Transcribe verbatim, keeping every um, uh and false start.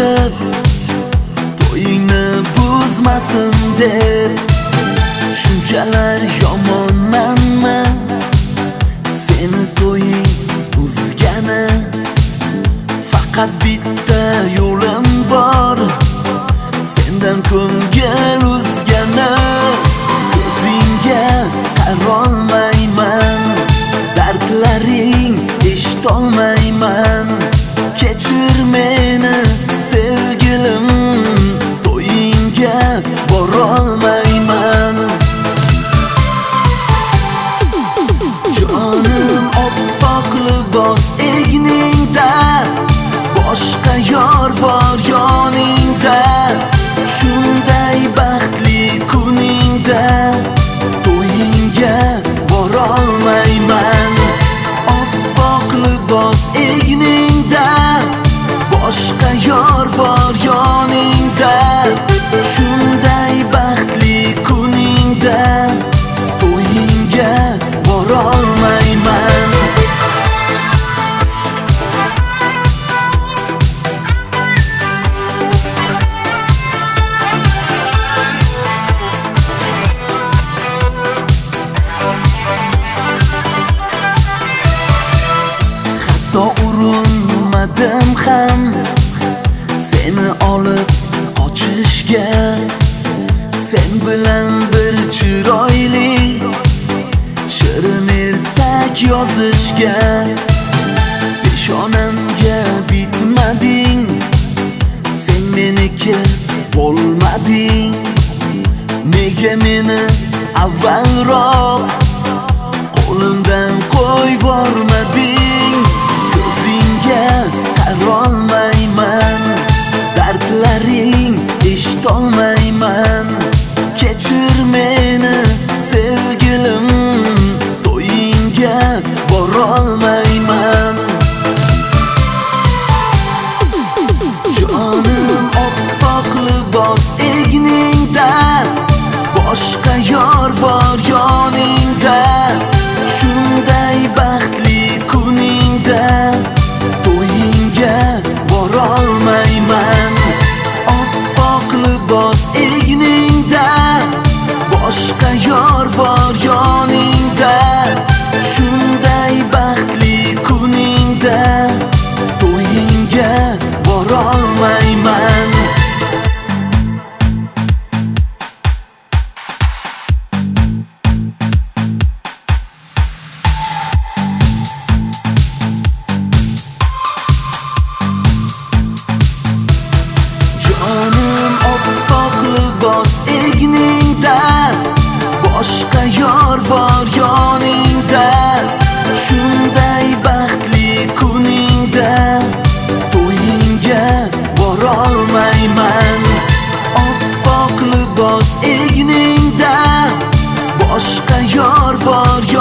qo'shib to'yingni buzmasin deb. Shunchalar yomonmanmi seni to'ying buzgani? Faqat bitta yo'lim bor, sendan ko'ngil uzgani. Ko'zingga qarolmayman, dardlaring eshitolmayman. Kechir meni sevgilim, to'yingga borolmayman. Jonim oppoq libos egningda, boshqa yor bor yoningda. Shunday baxtli kuningda to'yingga borolmayman. Oppoq libos egningda, boshqa yor bor yoningda. Shunday baxtli kuningda to'yingga borolmayman. Hatto urinmadim ham seni olib qochishga. Sen bilan bir chiroyli shirin ertak yozishga. Peshonamga bitmading, sen meniki bo'lmading. Nega meni avvalroq qo'limdan qo'yvormading? Ko'zingga qarolmayman, dardlaring eshitolmayman. Kechir meni sevgilim, to'yingga borolmayman. Jonim oppoq libos egningda, boshqa yor bor yoningda. Shunday baxtli kuningda to'yingga borolmayman. Oppoq libos egningda, boshqa yor bor yoningda. Shunday baxtli kuningda to'yingga borolmayman. Jonim oppoq libos egningda, boshqa yor bor yoningda. Shunday baxtli kuningda to'yingga borolmayman. Oppoq libos egningda, boshqa yor bor